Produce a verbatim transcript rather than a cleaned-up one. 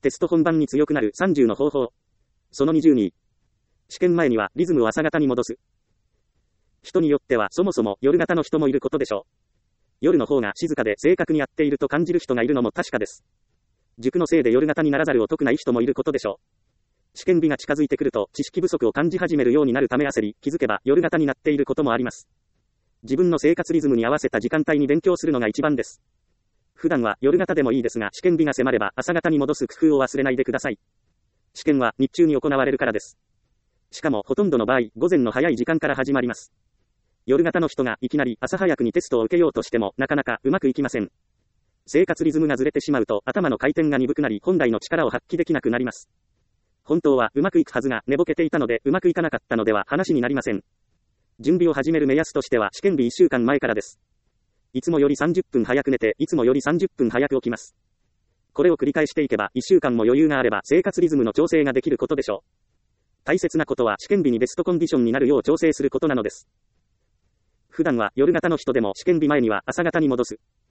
テスト本番に強くなるさんじゅうの方法。そのにじゅうに。試験前にはリズムを朝方に戻す。人によってはそもそも夜型の人もいることでしょう。夜の方が静かで正確にやっていると感じる人がいるのも確かです。塾のせいで夜型にならざるを得ない人もいることでしょう。試験日が近づいてくると知識不足を感じ始めるようになるため焦り、気づけば夜型になっていることもあります。自分の生活リズムに合わせた時間帯に勉強するのが一番です。普段は夜型でもいいですが、試験日が迫れば朝型に戻す工夫を忘れないでください。試験は日中に行われるからです。しかもほとんどの場合、午前の早い時間から始まります。夜型の人がいきなり朝早くにテストを受けようとしてもなかなかうまくいきません。生活リズムがずれてしまうと頭の回転が鈍くなり本来の力を発揮できなくなります。本当はうまくいくはずが寝ぼけていたのでうまくいかなかったのでは話になりません。準備を始める目安としては試験日いっしゅうかんまえからです。いつもよりさんじゅっぷん早く寝て、いつもよりさんじゅっぷん早く起きます。これを繰り返していけばいっしゅうかんも余裕があれば生活リズムの調整ができることでしょう。大切なことは試験日にベストコンディションになるよう調整することなのです。普段は夜型の人でも試験日前には朝型に戻す。